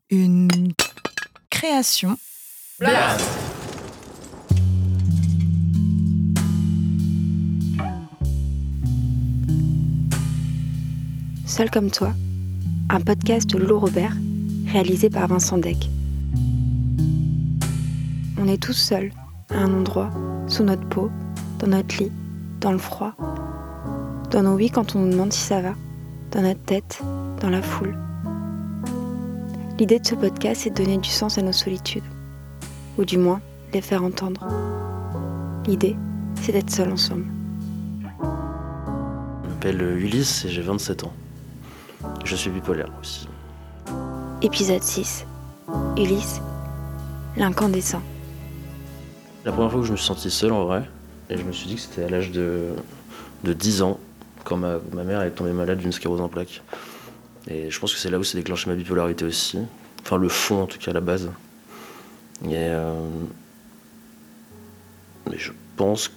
Une création. Blast! Seul comme toi, un podcast de Lolo Robert, réalisé par Vincent Deck. On est tous seuls, à un endroit, sous notre peau, dans notre lit, dans le froid, dans nos oui quand on nous demande si ça va, dans notre tête, dans la foule. L'idée de ce podcast est de donner du sens à nos solitudes, ou du moins les faire entendre. L'idée, c'est d'être seuls ensemble. Je m'appelle Ulysse et j'ai 27 ans. Je suis bipolaire aussi. Épisode 6. Ulysse, l'incandescent. La première fois que je me suis senti seul en vrai, et je me suis dit que c'était à l'âge de 10 ans, quand ma mère est tombée malade d'une sclérose en plaques. Et je pense que c'est là où s'est déclenché ma bipolarité aussi. Enfin le fond en tout cas, la base. Et je pense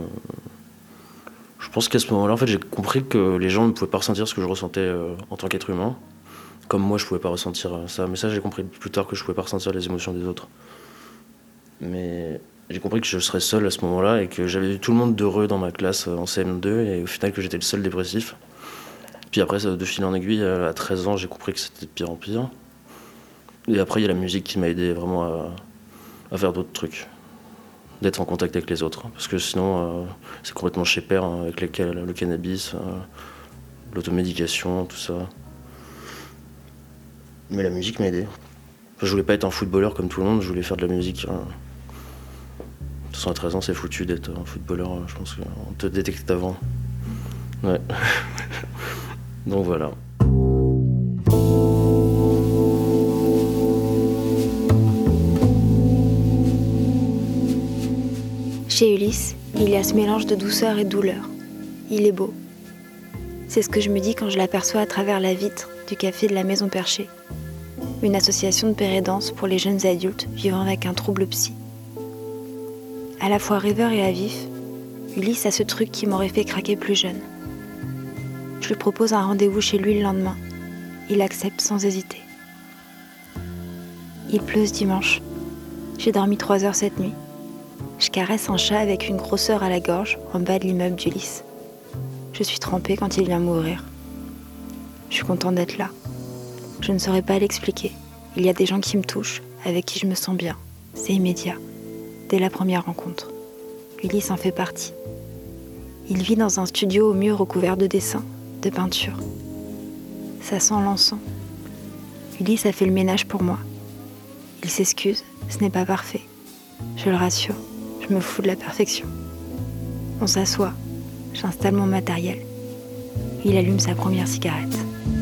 qu'à ce moment-là, en fait, j'ai compris que les gens ne pouvaient pas ressentir ce que je ressentais en tant qu'être humain. Comme moi, je pouvais pas ressentir ça. Mais ça, j'ai compris plus tard que je pouvais pas ressentir les émotions des autres. Mais j'ai compris que je serais seul à ce moment-là et que j'avais vu tout le monde d'heureux dans ma classe en CM2 et au final que j'étais le seul dépressif. Puis après, de fil en aiguille, à 13 ans, j'ai compris que c'était de pire en pire. Et après, il y a la musique qui m'a aidé vraiment à faire d'autres trucs. D'être en contact avec les autres. Parce que sinon, c'est complètement chez père, hein, avec le cannabis, l'automédication, tout ça. Mais la musique m'a aidé. Enfin, je voulais pas être un footballeur comme tout le monde, je voulais faire de la musique. De toute façon, à 13 ans, c'est foutu d'être un footballeur. Je pense qu'on te détecte avant. Ouais. Donc voilà. Chez Ulysse, il y a ce mélange de douceur et de douleur. Il est beau. C'est ce que je me dis quand je l'aperçois à travers la vitre du café de la Maison Perchée, une association de pérédance pour les jeunes adultes vivant avec un trouble psy. À la fois rêveur et vif, Ulysse a ce truc qui m'aurait fait craquer plus jeune. Je lui propose un rendez-vous chez lui le lendemain. Il accepte sans hésiter. Il pleut ce dimanche. J'ai dormi 3 heures cette nuit. Je caresse un chat avec une grosseur à la gorge en bas de l'immeuble d'Ulysse. Je suis trempée quand il vient m'ouvrir. Je suis contente d'être là. Je ne saurais pas l'expliquer. Il y a des gens qui me touchent, avec qui je me sens bien. C'est immédiat. Dès la première rencontre. Ulysse en fait partie. Il vit dans un studio au mur recouvert de dessins, de peintures. Ça sent l'encens. Ulysse a fait le ménage pour moi. Il s'excuse, ce n'est pas parfait. Je le rassure, je me fous de la perfection. On s'assoit, j'installe mon matériel. Il allume sa première cigarette.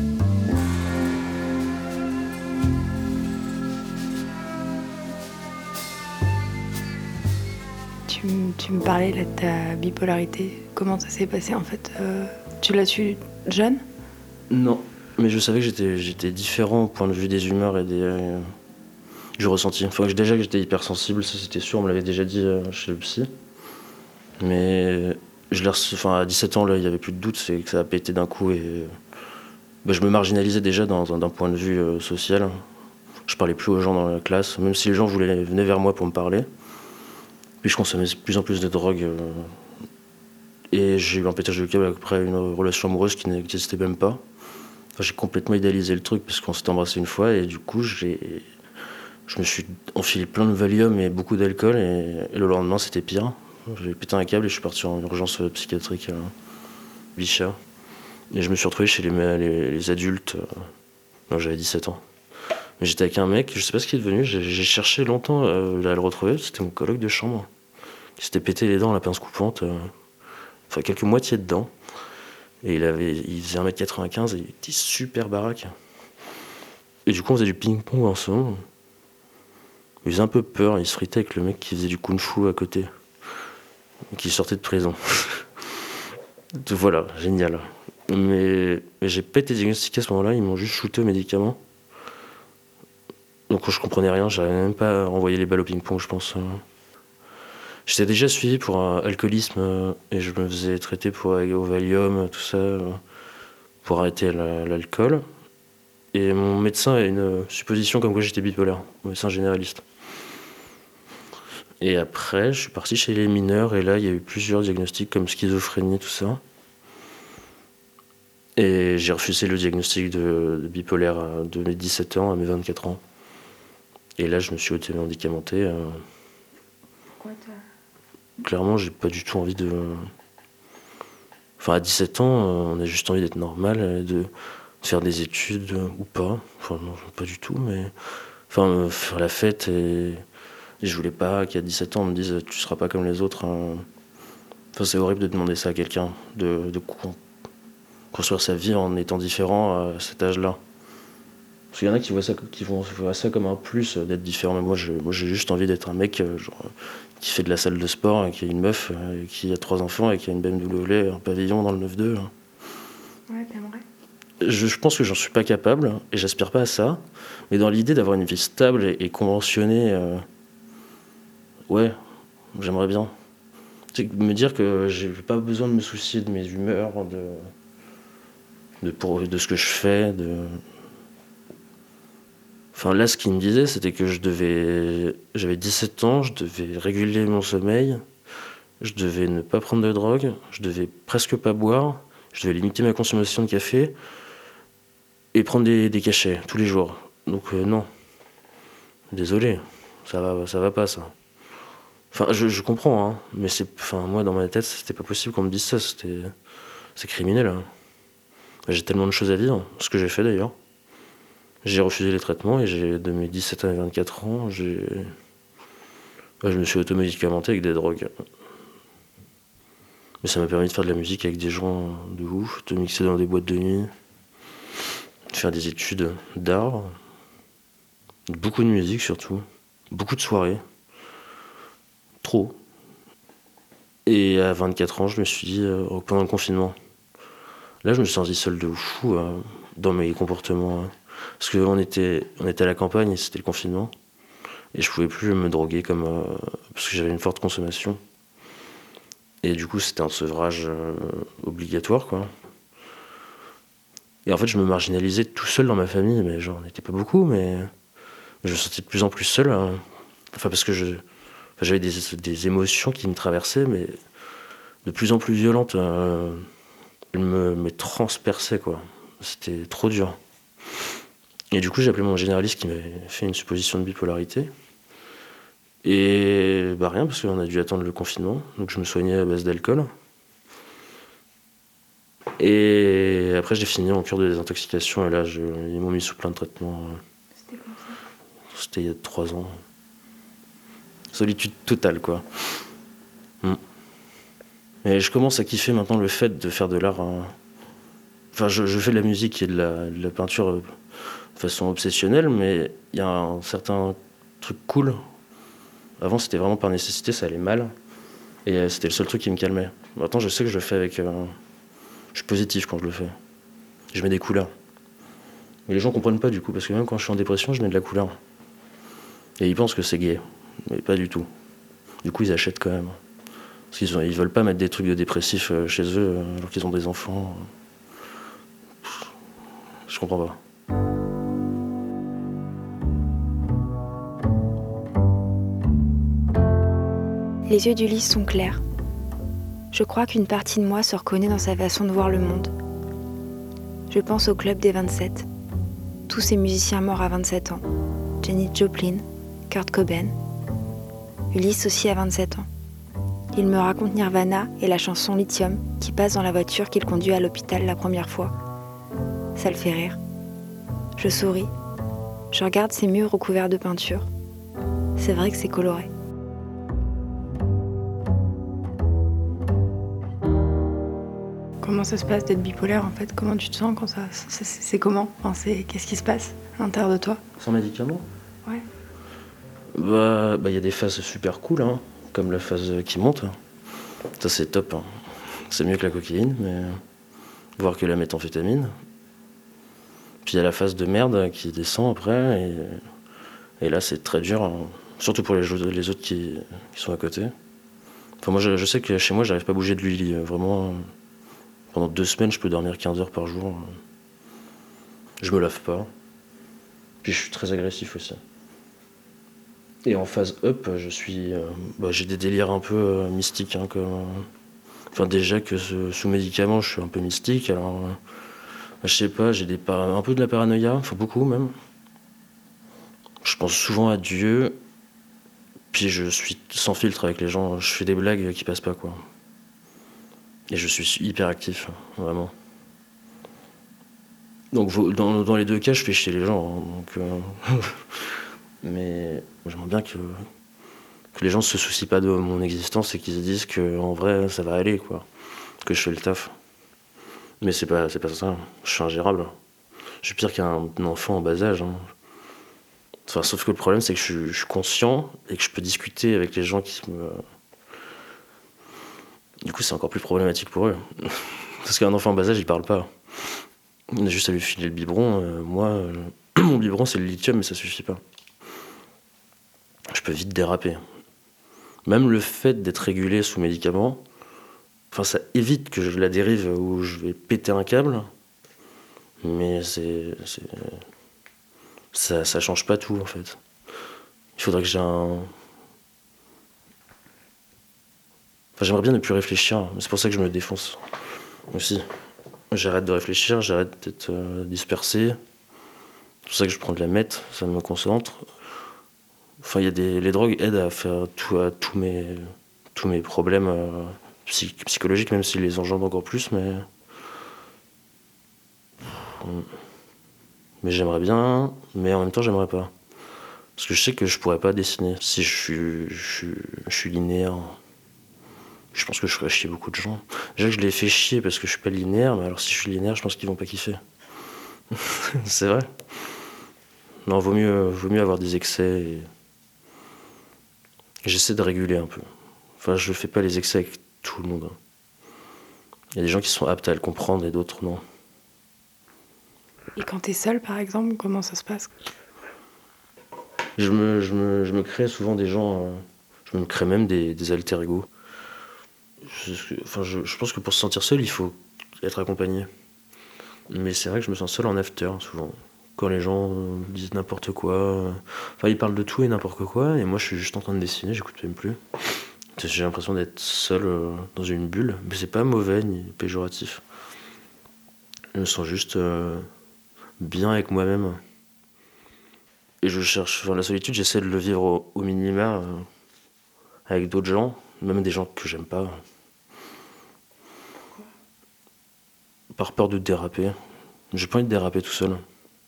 Tu me parlais là, de ta bipolarité. Comment ça s'est passé en fait Tu l'as su jeune ? Non, mais je savais que j'étais différent au point de vue des humeurs et du ressenti. Enfin, déjà que j'étais hypersensible, ça c'était sûr, on me l'avait déjà dit chez le psy. Mais à 17 ans, là, il n'y avait plus de doute, c'est que ça a pété d'un coup et je me marginalisais déjà d'un point de vue social. Je parlais plus aux gens dans la classe, même si les gens venaient vers moi pour me parler. Puis je consommais de plus en plus de drogue. Et j'ai eu un pétage de câble après une relation amoureuse qui n'existait même pas. Enfin, j'ai complètement idéalisé le truc parce qu'on s'était embrassé une fois et du coup je me suis enfilé plein de Valium et beaucoup d'alcool et le lendemain c'était pire. J'ai pété un câble et je suis parti en urgence psychiatrique à Bichat. Et je me suis retrouvé chez les adultes. J'avais 17 ans. Mais j'étais avec un mec, je sais pas ce qu'il est devenu, j'ai cherché longtemps à le retrouver, c'était mon coloc de chambre. Il s'était pété les dents à la pince coupante, enfin quelques moitiés de dents. Et il faisait 1m95 et il était super baraque. Et du coup on faisait du ping-pong ensemble. Il faisait un peu peur, il se fritait avec le mec qui faisait du kung-fu à côté. Qui sortait de prison. Voilà, génial. Mais j'ai pas été diagnostiqué à ce moment-là, ils m'ont juste shooté aux médicaments. Donc je comprenais rien, j'avais même pas envoyé les balles au ping-pong, je pense. J'étais déjà suivi pour un alcoolisme et je me faisais traiter au Valium, tout ça, pour arrêter l'alcool. et mon médecin a une supposition comme quoi j'étais bipolaire, mon médecin généraliste. Et après, je suis parti chez les mineurs et là, il y a eu plusieurs diagnostics comme schizophrénie, tout ça. Et j'ai refusé le diagnostic de bipolaire de mes 17 ans à mes 24 ans. Et là, je me suis auto-médicamenté. Pourquoi Clairement, j'ai pas du tout envie de... Enfin, à 17 ans, on a juste envie d'être normal, de faire des études ou pas. Enfin, non, pas du tout, mais... Enfin, faire la fête et je voulais pas qu'à 17 ans, on me dise « tu seras pas comme les autres ». Enfin, c'est horrible de demander ça à quelqu'un, de construire sa vie en étant différent à cet âge-là. Parce qu'il y en a qui voient ça comme un plus d'être différent. Mais moi, j'ai juste envie d'être un mec qui fait de la salle de sport, qui a une meuf, qui a 3 enfants et qui a une BMW, un pavillon dans le 9-2. Ouais, t'aimerais. Je pense que j'en suis pas capable et j'aspire pas à ça. Mais dans l'idée d'avoir une vie stable et conventionnée, ouais, j'aimerais bien. C'est me dire que j'ai pas besoin de me soucier de mes humeurs, de ce que je fais, Enfin là, ce qu'il me disait, c'était que j'avais 17 ans, je devais réguler mon sommeil, je devais ne pas prendre de drogue, je devais presque pas boire, je devais limiter ma consommation de café et prendre des cachets tous les jours. Donc non, désolé, ça va pas ça. Enfin, je comprends, hein, mais moi dans ma tête, c'était pas possible qu'on me dise ça, c'est criminel. Hein. J'ai tellement de choses à vivre, ce que j'ai fait d'ailleurs. J'ai refusé les traitements et de mes 17 à 24 ans, je me suis automédicamenté avec des drogues. Mais ça m'a permis de faire de la musique avec des gens de ouf, de mixer dans des boîtes de nuit, de faire des études d'art, beaucoup de musique surtout, beaucoup de soirées, trop. Et à 24 ans, je me suis dit, pendant le confinement, là je me suis senti seul de fou dans mes comportements. Parce qu'on était à la campagne et c'était le confinement. Et je pouvais plus me droguer parce que j'avais une forte consommation. Et du coup, c'était un sevrage obligatoire, quoi. Et en fait, je me marginalisais tout seul dans ma famille, mais genre, on n'était pas beaucoup, mais je me sentais de plus en plus seul. Enfin, parce que j'avais des émotions qui me traversaient, mais de plus en plus violentes. Elles me transperçaient, quoi. C'était trop dur. Et du coup, j'ai appelé mon généraliste qui m'avait fait une supposition de bipolarité. Et bah rien, parce qu'on a dû attendre le confinement. Donc je me soignais à base d'alcool. Et après, j'ai fini en cure de désintoxication. Et là, ils m'ont mis sous plein de traitements. C'était comme ça. C'était il y a 3 ans. Solitude totale, quoi. Et je commence à kiffer maintenant le fait de faire de l'art. Enfin, je fais de la musique et de la peinture de façon obsessionnelle, mais il y a un certain truc cool. Avant, c'était vraiment par nécessité, ça allait mal. Et c'était le seul truc qui me calmait. Maintenant, je sais que je le fais avec... je suis positif quand je le fais. Je mets des couleurs. Mais les gens comprennent pas du coup, parce que même quand je suis en dépression, je mets de la couleur. Et ils pensent que c'est gay. Mais pas du tout. Du coup, ils achètent quand même. Parce qu'ils veulent pas mettre des trucs de dépressifs chez eux, alors qu'ils ont des enfants. Je comprends pas. Les yeux d'Ulysse sont clairs. Je crois qu'une partie de moi se reconnaît dans sa façon de voir le monde. Je pense au club des 27. Tous ces musiciens morts à 27 ans. Janis Joplin, Kurt Cobain. Ulysse aussi à 27 ans. Il me raconte Nirvana et la chanson Lithium qui passe dans la voiture qu'il conduit à l'hôpital la première fois. Ça le fait rire. Je souris. Je regarde ces murs recouverts de peinture. C'est vrai que c'est coloré. Comment ça se passe d'être bipolaire en fait? Comment tu te sens quand c'est comment? Qu'est-ce qui se passe à l'intérieur de toi? Sans médicaments? Ouais. Bah, y a des phases super cool, hein, comme la phase qui monte. Ça, c'est top. Hein. C'est mieux que la cocaïne, mais voire que la méthamphétamine. Puis il y a la phase de merde qui descend après, et là, c'est très dur, hein, surtout pour les autres qui sont à côté. Enfin, moi, je sais que chez moi, j'arrive pas à bouger de lit. Vraiment, pendant 2 semaines, je peux dormir 15 heures par jour. Je me lave pas. Puis je suis très agressif aussi. Et en phase up, j'ai des délires un peu mystiques. Hein, enfin, déjà que sous médicaments, je suis un peu mystique. Alors, je sais pas, j'ai un peu de la paranoïa, enfin beaucoup même. Je pense souvent à Dieu. Puis je suis sans filtre avec les gens. Je fais des blagues qui passent pas, quoi. Et je suis hyper actif, vraiment. Donc dans les deux cas, je fais chier les gens. Hein, donc, mais j'aimerais bien que les gens se soucient pas de mon existence et qu'ils se disent qu'en vrai, ça va aller, quoi. Que je fais le taf. Mais c'est pas ça. Je suis ingérable. Je suis pire qu'un enfant en bas âge. Hein. Enfin, sauf que le problème, c'est que je suis conscient et que je peux discuter avec les gens qui me... Du coup, c'est encore plus problématique pour eux. Parce qu'un enfant en bas âge, il parle pas. On a juste à lui filer le biberon. Mon biberon, c'est le lithium, mais ça suffit pas. Je peux vite déraper. Même le fait d'être régulé sous médicaments, enfin, ça évite que je la dérive où je vais péter un câble. Mais ça change pas tout, en fait. Il faudrait que j'ai un... Enfin, j'aimerais bien ne plus réfléchir, mais c'est pour ça que je me défonce aussi. J'arrête de réfléchir, j'arrête d'être dispersé. C'est pour ça que je prends de la meth, ça me concentre. Enfin, les drogues aident à faire à tous mes problèmes psychologiques, même s'ils les engendrent encore plus, mais j'aimerais bien, mais en même temps, j'aimerais pas. Parce que je sais que je pourrais pas dessiner si je suis linéaire. Je pense que je ferais chier beaucoup de gens. Déjà que je les fais chier parce que je suis pas linéaire, mais alors si je suis linéaire, je pense qu'ils vont pas kiffer. C'est vrai. Non, vaut mieux avoir des excès. Et... J'essaie de réguler un peu. Enfin, je fais pas les excès avec tout le monde. Il y a des gens qui sont aptes à le comprendre et d'autres non. Et quand t'es seul, par exemple, comment ça se passe? Je me crée souvent des gens... je me crée même des alter ego. Je pense que pour se sentir seul, il faut être accompagné. Mais c'est vrai que je me sens seul en after, souvent. Quand les gens disent n'importe quoi. Enfin, ils parlent de tout et n'importe quoi, et moi je suis juste en train de dessiner, j'écoute même plus. J'ai l'impression d'être seul dans une bulle, mais c'est pas mauvais ni péjoratif. Je me sens juste bien avec moi-même. Et je cherche, enfin, la solitude, j'essaie de le vivre au minima avec d'autres gens, même des gens que j'aime pas. Par peur de déraper. J'ai pas envie de déraper tout seul.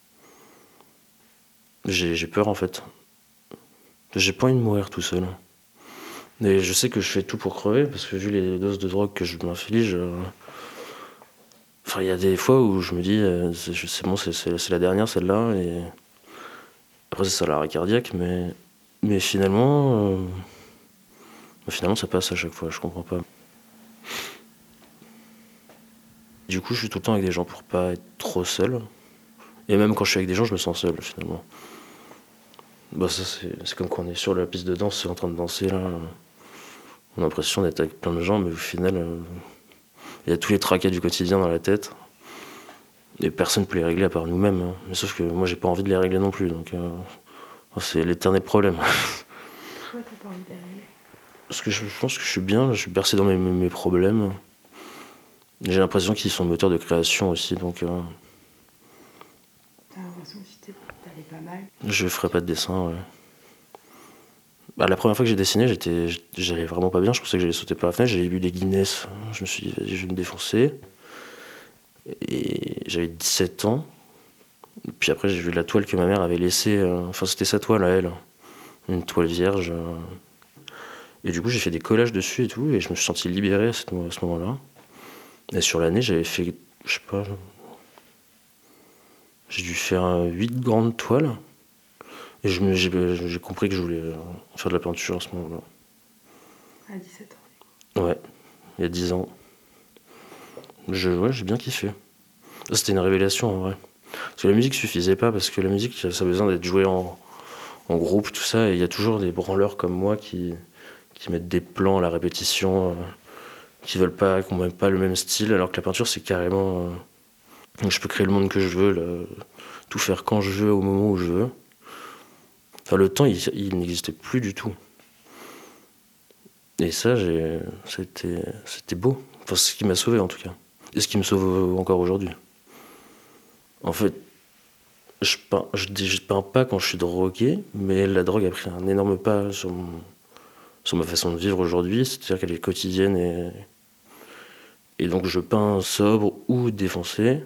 J'ai peur en fait. J'ai pas envie de mourir tout seul. Et je sais que je fais tout pour crever, parce que vu les doses de drogue que je m'inflige, enfin, il y a des fois où je me dis, c'est bon, c'est la dernière celle-là, et après c'est ça l'arrêt cardiaque, mais finalement ça passe à chaque fois, je comprends pas. Du coup, je suis tout le temps avec des gens pour pas être trop seul. Et même quand je suis avec des gens, je me sens seul finalement. Bah ça c'est comme quand on est sur la piste de danse en train de danser là. On a l'impression d'être avec plein de gens, mais au final, il y a tous les tracas du quotidien dans la tête. Et personne ne peut les régler à part nous-mêmes. Hein. Mais sauf que moi, j'ai pas envie de les régler non plus. Donc, c'est l'éternel problème. Pourquoi t'as pas envie de les régler? Parce que je pense que je suis bien, je suis bercé dans mes problèmes. J'ai l'impression qu'ils sont moteurs de création aussi. Donc, T'as l'impression que si t'allais pas mal. Je ferais pas de dessin. Ouais. Bah, la première fois que j'ai dessiné, j'allais vraiment pas bien. Je pensais que j'allais sauter par la fenêtre. J'avais vu des Guinness. Je me suis dit, vas-y, je vais me défoncer. Et j'avais 17 ans. Puis après, j'ai vu la toile que ma mère avait laissée. Enfin, c'était sa toile à elle. Une toile vierge. Et du coup, j'ai fait des collages dessus et tout. Et je me suis senti libéré à ce moment-là. Et sur l'année, j'avais fait, je sais pas. J'ai dû faire 8 grandes toiles. Et j'ai compris que je voulais faire de la peinture à ce moment-là. À 17 ans. Ouais, il y a 10 ans. J'ai bien kiffé. C'était une révélation en vrai. Parce que la musique suffisait pas, parce que la musique, ça a besoin d'être joué en groupe, tout ça. Et il y a toujours des branleurs comme moi qui mettent des plans à la répétition, qui n'ont même pas le même style, alors que la peinture, c'est carrément Donc je peux créer le monde que je veux, tout faire quand je veux, au moment où je veux. Enfin, le temps, il n'existait plus du tout. Et ça, c'était beau. Enfin, c'est ce qui m'a sauvé, en tout cas. Et ce qui me sauve encore aujourd'hui. En fait, je peins pas quand je suis drogué, mais la drogue a pris un énorme pas sur ma façon de vivre aujourd'hui. C'est-à-dire qu'elle est quotidienne et donc je peins sobre ou défoncé.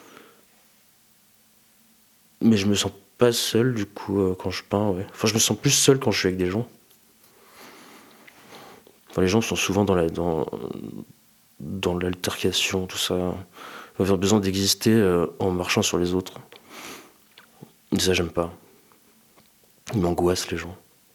Mais je me sens pas seul, du coup, quand je peins, ouais. Enfin, je me sens plus seul quand je suis avec des gens. Enfin, les gens sont souvent dans l'altercation, tout ça. Ils ont besoin d'exister en marchant sur les autres. Et ça, j'aime pas. Ils m'angoissent, les gens.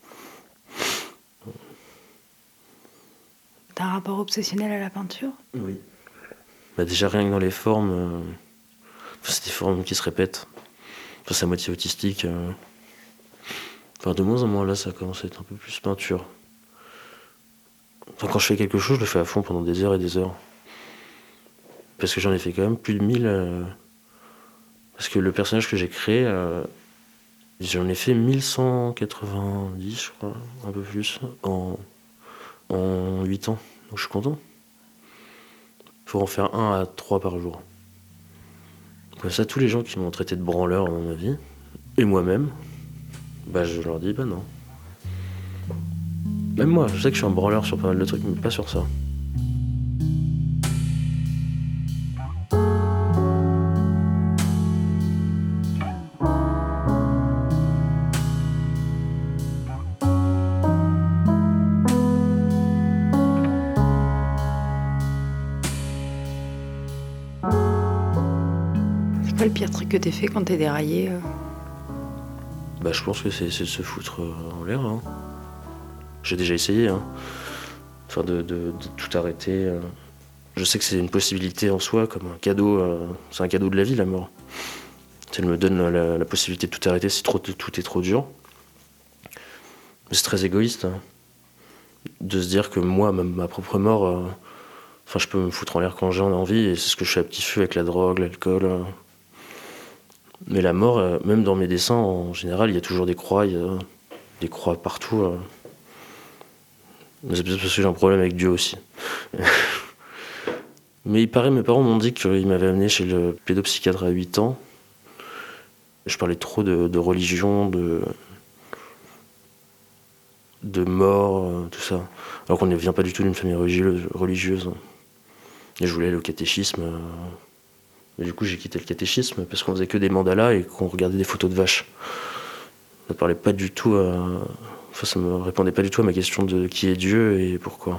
T'as un rapport obsessionnel à la peinture? Oui. Bah déjà, rien que dans les formes, c'est des formes qui se répètent. Enfin, c'est à moitié autistique. Enfin, de moins en moins, là, ça commence à être un peu plus peinture. Enfin, quand je fais quelque chose, je le fais à fond pendant des heures et des heures. Parce que j'en ai fait quand même plus de 1000. Parce que le personnage que j'ai créé, j'en ai fait 1190, je crois, un peu plus, en 8 ans. Donc je suis content. Il faut en faire 1 à 3 par jour. Comme ça, tous les gens qui m'ont traité de branleur dans ma vie, et moi-même, bah je leur dis, bah non. Même moi, je sais que je suis un branleur sur pas mal de trucs, mais pas sur ça. C'est quoi le pire truc que t'aies fait quand t'es déraillé? Bah je pense que c'est de se foutre en l'air. Hein. J'ai déjà essayé, hein. Enfin, de tout arrêter. Je sais que c'est une possibilité en soi, comme un cadeau. C'est un cadeau de la vie, la mort. Elle me donne la possibilité de tout arrêter si tout est trop dur. Mais c'est très égoïste, hein, de se dire que moi, même ma propre mort, enfin, je peux me foutre en l'air quand j'en ai envie, et c'est ce que je fais à petit feu avec la drogue, l'alcool. Mais la mort, même dans mes dessins, en général, il y a toujours des croix, il y a des croix partout. Mais c'est peut-être parce que j'ai un problème avec Dieu aussi. Mais il paraît, mes parents m'ont dit qu'ils m'avaient amené chez le pédopsychiatre à 8 ans. Je parlais trop de religion, de mort, tout ça. Alors qu'on ne vient pas du tout d'une famille religieuse. Et je voulais le catéchisme. Et du coup, j'ai quitté le catéchisme parce qu'on faisait que des mandalas et qu'on regardait des photos de vaches. Ça parlait pas du tout Enfin, ça me répondait pas du tout à ma question de qui est Dieu et pourquoi.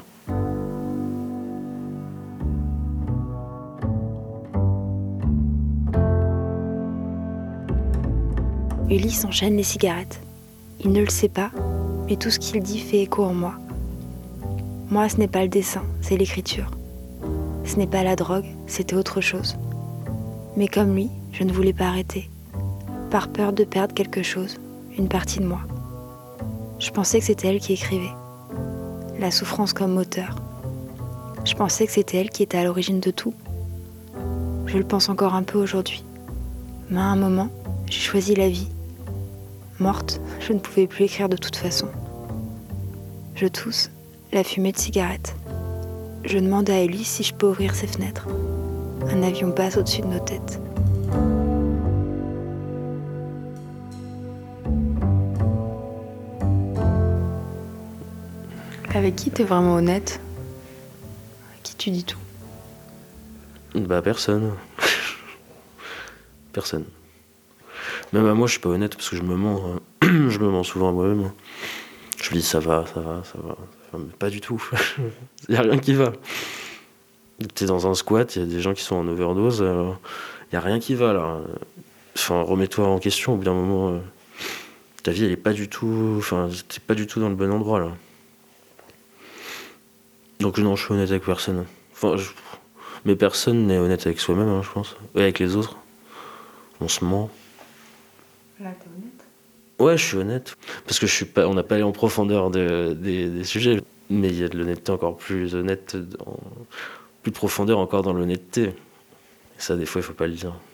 Ulysse enchaîne les cigarettes. Il ne le sait pas, mais tout ce qu'il dit fait écho en moi. Moi, ce n'est pas le dessin, c'est l'écriture. Ce n'est pas la drogue, c'était autre chose. Mais comme lui, je ne voulais pas arrêter, par peur de perdre quelque chose, une partie de moi. Je pensais que c'était elle qui écrivait, la souffrance comme moteur. Je pensais que c'était elle qui était à l'origine de tout. Je le pense encore un peu aujourd'hui. Mais à un moment, j'ai choisi la vie. Morte, je ne pouvais plus écrire de toute façon. Je tousse, la fumée de cigarette. Je demande à Ulysse si je peux ouvrir ses fenêtres. Un avion passe au-dessus de nos têtes. Avec qui t'es vraiment honnête? À qui tu dis tout? Bah personne. Personne. Même à moi, je suis pas honnête parce que je me mens. Je me mens souvent à moi-même. Je me dis ça va. Enfin, mais pas du tout. Il y a rien qui va. T'es dans un squat, il y a des gens qui sont en overdose. Il y a rien qui va là. Enfin, remets-toi en question au bout d'un moment. Ta vie, elle est pas du tout. Enfin, t'es pas du tout dans le bon endroit là. Donc non, je suis honnête avec personne. Enfin, mais personne n'est honnête avec soi-même, hein, je pense. Et avec les autres. On se ment. Là, t'es honnête? Ouais, je suis honnête. Parce que je suis pas, on n'a pas allé en profondeur des sujets. Mais il y a de l'honnêteté encore plus honnête, plus de profondeur encore dans l'honnêteté. Et ça, des fois, il faut pas le dire.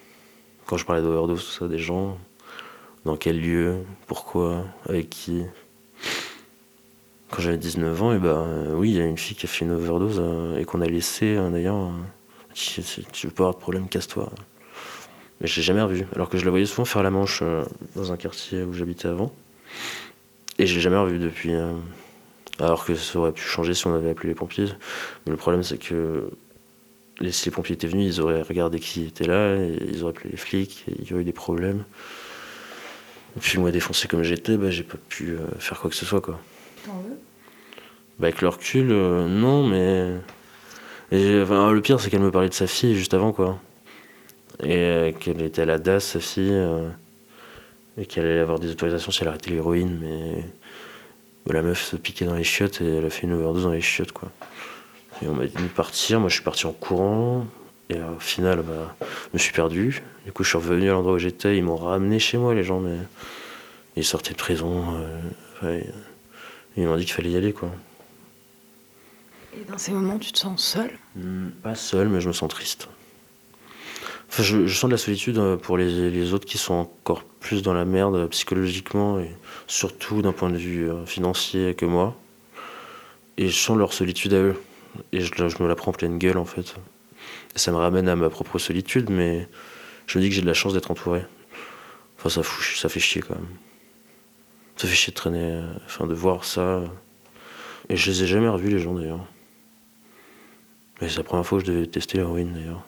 Quand je parlais d'overdose, tout ça, des gens, dans quel lieu, pourquoi, avec qui. Quand j'avais 19 ans, oui, il y a une fille qui a fait une overdose et qu'on a laissé d'ailleurs. Si tu veux pas avoir de problème, casse-toi. Mais je l'ai jamais revue, alors que je la voyais souvent faire la manche dans un quartier où j'habitais avant. Et je l'ai jamais revue depuis. Alors que ça aurait pu changer si on avait appelé les pompiers. Mais le problème, c'est que si les pompiers étaient venus, ils auraient regardé qui était là, et ils auraient appelé les flics, et il y aurait eu des problèmes. Et puis moi, défoncé comme j'étais, j'ai pas pu faire quoi que ce soit, quoi. T'en veux? Avec le recul, non, mais... le pire, c'est qu'elle me parlait de sa fille juste avant, quoi. Et qu'elle était à la DAS, sa fille, et qu'elle allait avoir des autorisations si elle arrêtait l'héroïne, mais... la meuf se piquait dans les chiottes, et elle a fait une overdose dans les chiottes, quoi. Et on m'a dit de partir, moi je suis parti en courant, et au final, je me suis perdu. Du coup, je suis revenu à l'endroit où j'étais, ils m'ont ramené chez moi, les gens, mais... Ils sortaient de prison, ils m'ont dit qu'il fallait y aller, quoi. Et dans ces moments, tu te sens seul? Pas seul, mais je me sens triste. Enfin, je sens de la solitude pour les autres qui sont encore plus dans la merde psychologiquement et surtout d'un point de vue financier que moi. Et je sens leur solitude à eux. Et je me la prends en pleine gueule, en fait. Et ça me ramène à ma propre solitude, mais je me dis que j'ai de la chance d'être entouré. Enfin, ça fait chier, quand même. Ça fait chier de traîner, de voir ça. Et je les ai jamais revus, les gens, d'ailleurs. Mais c'est la première fois que je devais tester l'héroïne, d'ailleurs.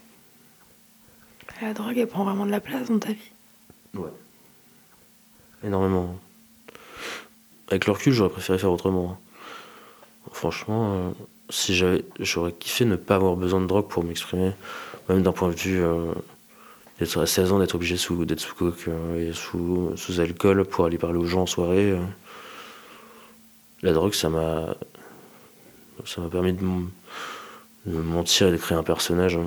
La drogue, elle prend vraiment de la place dans ta vie? Ouais. Énormément. Avec le recul, j'aurais préféré faire autrement. Franchement, j'aurais kiffé ne pas avoir besoin de drogue pour m'exprimer. Même d'un point de vue d'être à 16 ans, d'être obligé d'être sous coke et sous alcool pour aller parler aux gens en soirée. La drogue, ça m'a permis de me mentir et de créer un personnage.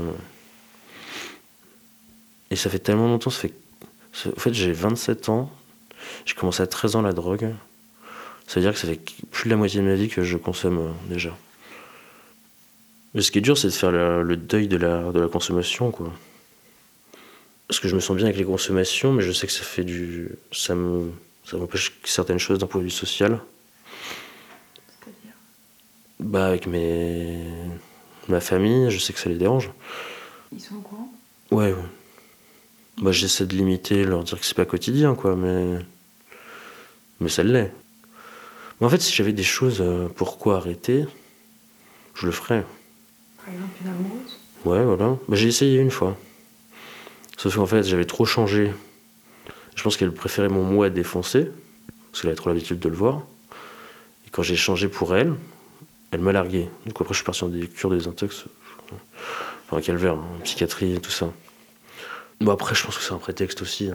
Et ça fait tellement longtemps, en fait, j'ai 27 ans, j'ai commencé à 13 ans la drogue. Ça veut dire que ça fait plus de la moitié de ma vie que je consomme déjà. Mais ce qui est dur, c'est de faire le deuil de la consommation, quoi. Parce que je me sens bien avec les consommations, mais je sais que ça m'empêche certaines choses d'un point de vue social. C'est-à-dire? Avec ma famille, je sais que ça les dérange. Ils sont au courant? Ouais. J'essaie de limiter, leur dire que c'est pas quotidien, quoi, mais ça l'est. Mais en fait, si j'avais des choses pourquoi arrêter, je le ferais. Par exemple, une amoureuse? Ouais, voilà. J'ai essayé une fois. Sauf qu'en fait, j'avais trop changé. Je pense qu'elle préférait mon moi défoncé, parce qu'elle avait trop l'habitude de le voir. Et quand j'ai changé pour elle, elle m'a largué. Donc après, je suis parti dans des cures, des intox. Enfin, un calvaire, en psychiatrie et tout ça. Après, je pense que c'est un prétexte aussi.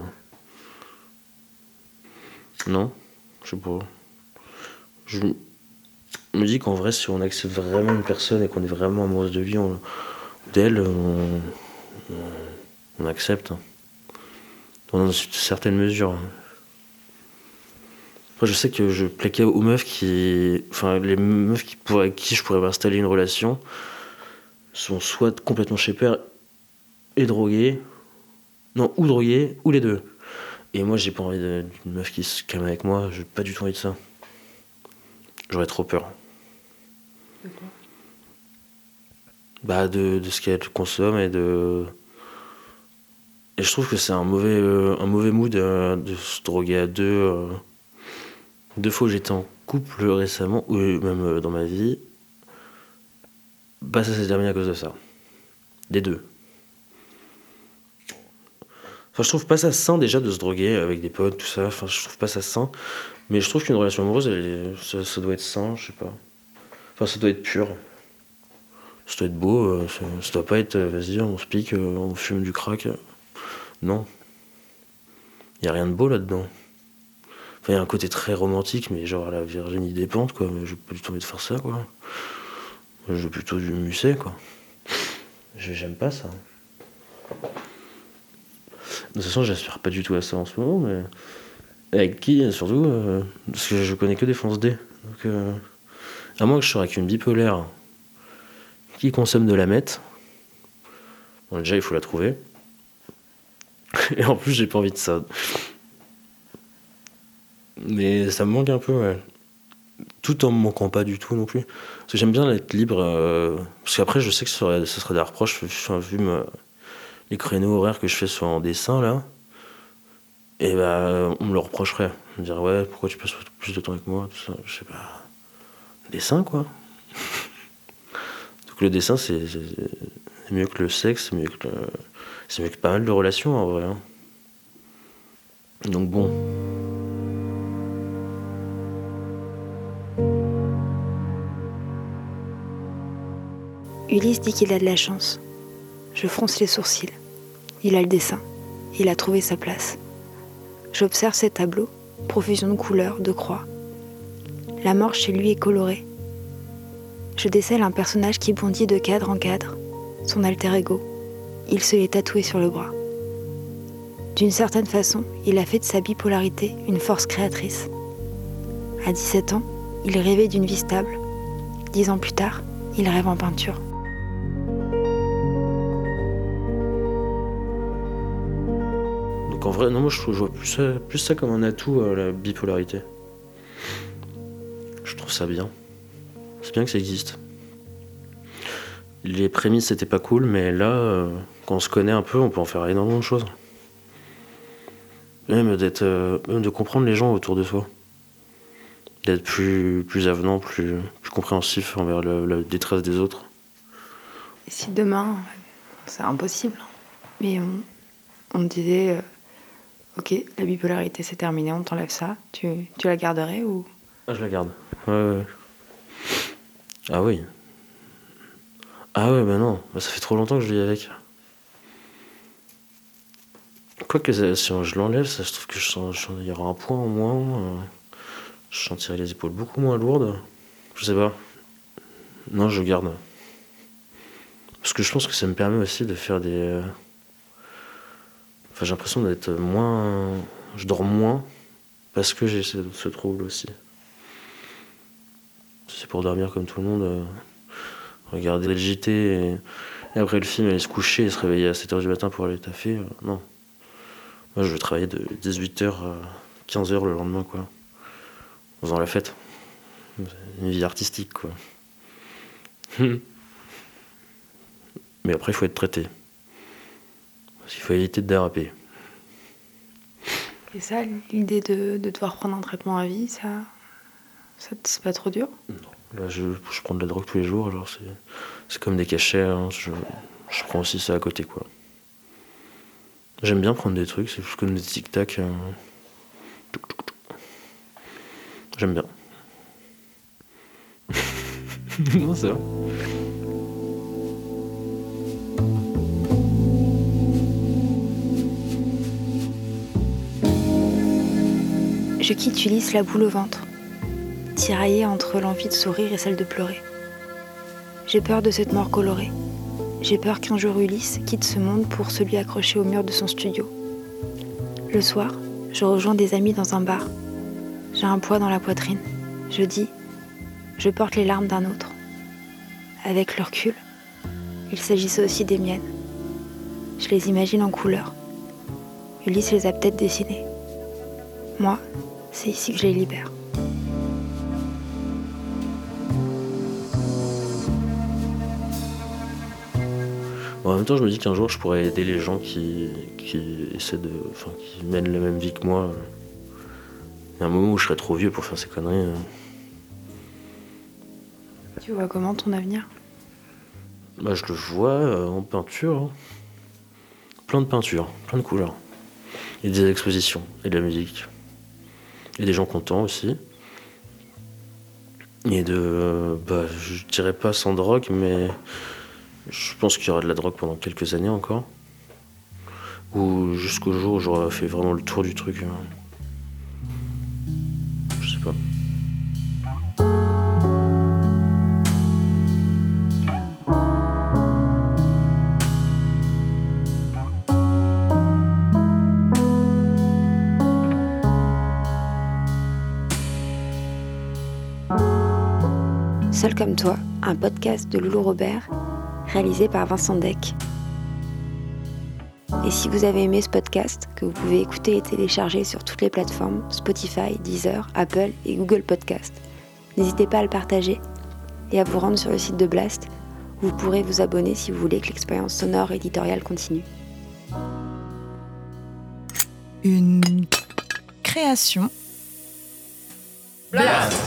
Non, je sais pas. Je me dis qu'en vrai, si on accepte vraiment une personne et qu'on est vraiment amoureuse de lui, d'elle, on accepte. Dans une certaine mesure. Après, je sais que je plaquais aux meufs les meufs avec qui je pourrais m'installer une relation sont soit complètement chez père et droguées. Non, ou droguées, ou les deux. Et moi, j'ai pas envie d'une meuf qui se calme avec moi, j'ai pas du tout envie de ça. J'aurais trop peur. De quoi? De ce qu'elle consomme et je trouve que c'est un mauvais mood de se droguer à deux. 2 fois où j'étais en couple récemment, ou même dans ma vie, ça s'est terminé à cause de ça. Des deux. Enfin, je trouve pas ça sain déjà de se droguer avec des potes, tout ça. Enfin, je trouve pas ça sain. Mais je trouve qu'une relation amoureuse, ça doit être sain, je sais pas. Enfin, ça doit être pur. Ça doit être beau, ça doit pas être vas-y, on se pique, on fume du crack. Non. Y a rien de beau là-dedans. Enfin, y a un côté très romantique, mais genre la Virginie dépente, quoi. Mais j'ai pas du tout envie de faire ça, quoi. Je veux plutôt du musée, quoi. J'aime pas ça. De toute façon, j'aspire pas du tout à ça en ce moment, mais. Avec qui, surtout parce que je connais que des fonce-dés. Donc, à moins que je sois avec une bipolaire qui consomme de la meth. Bon, déjà, il faut la trouver. Et en plus, j'ai pas envie de ça. Mais ça me manque un peu, ouais. Tout en me manquant pas du tout non plus. Parce que j'aime bien être libre. Parce qu'après, je sais que ce serait des reproches, vu les créneaux horaires que je fais en dessin, là. Et bah, on me le reprocherait. On me dirait, ouais, pourquoi tu passes plus de temps avec moi, tout ça. Je sais pas. Dessin, quoi. Donc le dessin, c'est mieux que le sexe, c'est mieux que pas mal de relations, en vrai. Hein. Donc bon. Ulysse dit qu'il a de la chance. Je fronce les sourcils. Il a le dessin. Il a trouvé sa place. J'observe ses tableaux, profusion de couleurs, de croix. La mort chez lui est colorée. Je décèle un personnage qui bondit de cadre en cadre, son alter ego. Il se l'est tatoué sur le bras. D'une certaine façon, il a fait de sa bipolarité une force créatrice. À 17 ans, il rêvait d'une vie stable. 10 ans plus tard, il rêve en peinture. Donc en vrai, non, moi je vois plus ça comme un atout, la bipolarité. Je trouve ça bien. C'est bien que ça existe. Les prémices c'était pas cool, mais là, quand on se connaît un peu, on peut en faire énormément de choses. Même de comprendre les gens autour de soi. D'être plus avenant, plus compréhensif envers la détresse des autres. Et si demain, c'est impossible, mais on te disait, ok, la bipolarité c'est terminé, on t'enlève ça, tu la garderais ou... Ah, je la garde. Ouais. Ah oui. Ah ouais, bah non, ça fait trop longtemps que je vis avec. Quoique si je l'enlève, ça, je trouve que il y aura un point en moins. Je sentirai les épaules beaucoup moins lourdes. Je sais pas. Non, je garde. Parce que je pense que ça me permet aussi de faire des... Enfin, j'ai l'impression d'être moins... Je dors moins parce que j'ai ce trouble aussi. C'est pour dormir comme tout le monde. Regarder le JT et après le film, aller se coucher et se réveiller à 7h du matin pour aller taffer. Non. Moi, je veux travailler de 18h à 15h le lendemain, quoi. En faisant la fête. Une vie artistique, quoi. Mais après, il faut être traité. Parce qu'il faut éviter de déraper. Et ça, l'idée de devoir prendre un traitement à vie, ça c'est pas trop dur? Non. Là, je prends de la drogue tous les jours, alors c'est comme des cachets. Hein. Je prends aussi ça à côté, quoi. J'aime bien prendre des trucs, c'est plus comme des tic-tac. J'aime bien. Non, c'est vrai. Je quitte Ulysse la boule au ventre, tiraillée entre l'envie de sourire et celle de pleurer. J'ai peur de cette mort colorée. J'ai peur qu'un jour Ulysse quitte ce monde pour se lui accrocher au mur de son studio. Le soir, je rejoins des amis dans un bar. J'ai un poids dans la poitrine. Je dis, je porte les larmes d'un autre. Avec le recul, il s'agissait aussi des miennes. Je les imagine en couleur. Ulysse les a peut-être dessinées. Moi, c'est ici que je les libère. Bon, en même temps, je me dis qu'un jour, je pourrais aider les gens qui mènent la même vie que moi. Il y a un moment où je serais trop vieux pour faire ces conneries. Tu vois comment ton avenir? Bah, je le vois en peinture. Hein. Plein de peintures, plein de couleurs. Et des expositions, et de la musique. Et des gens contents aussi. Et je dirais pas sans drogue, mais je pense qu'il y aura de la drogue pendant quelques années encore. Ou jusqu'au jour où j'aurai fait vraiment le tour du truc. Je sais pas. Seul comme toi, un podcast de Loulou Robert, réalisé par Vincent Deck. Et si vous avez aimé ce podcast, que vous pouvez écouter et télécharger sur toutes les plateformes Spotify, Deezer, Apple et Google Podcast, n'hésitez pas à le partager et à vous rendre sur le site de Blast, où vous pourrez vous abonner si vous voulez que l'expérience sonore et éditoriale continue. Une création Blast.